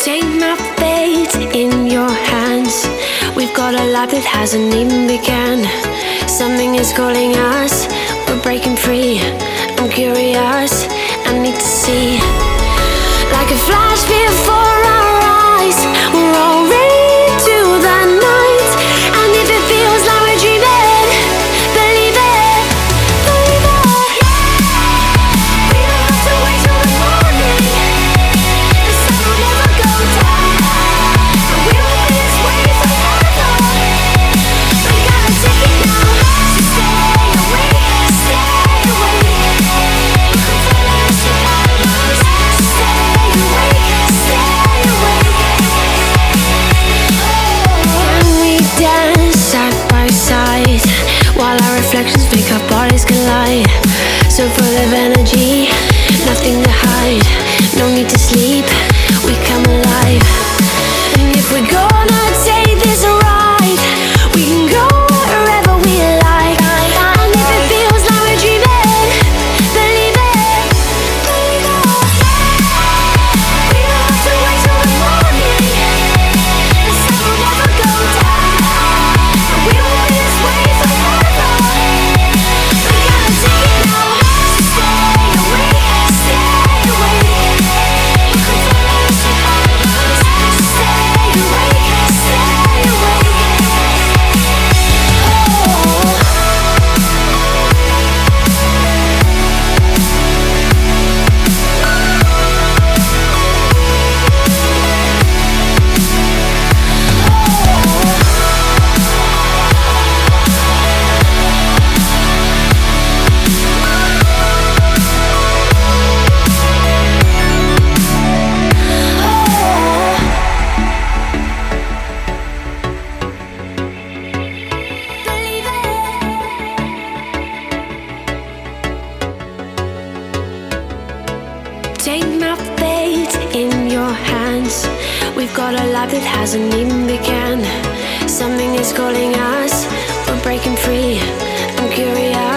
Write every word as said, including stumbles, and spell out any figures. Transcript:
Take my fate in your hands. We've got a life that hasn't even begun. Something is calling us, we're breaking free. I'm curious, I need to see. Like a flash before our eyes, we're already to the night. And if it feels like we're dreaming, believe it, believe it. We don't have to wait till the morning. The sun will never go down, and we will be this way forever. We gotta take it now, so stay awake, stay awake. You can feel us, you gotta lose. So stay awake, stay awake. Can we dance side by side while our reflections make our bodies collide? So full of energy, nothing to hide. No need to sleep, we come alive. And if we're gonna take this ride, we can go wherever we like. And if it feels like we're dreaming, believe it, believe it. We don't have to wait till the morning. The sun will never go down, and we will be this way forever. We gotta take it now, so stay awake, stay awake. You can feel us, you gotta lose. So stay awake, stay awake. Oh. Take my fate in your hands. We've got a life that hasn't even begun. Something is calling us, we're breaking free. I'm curious.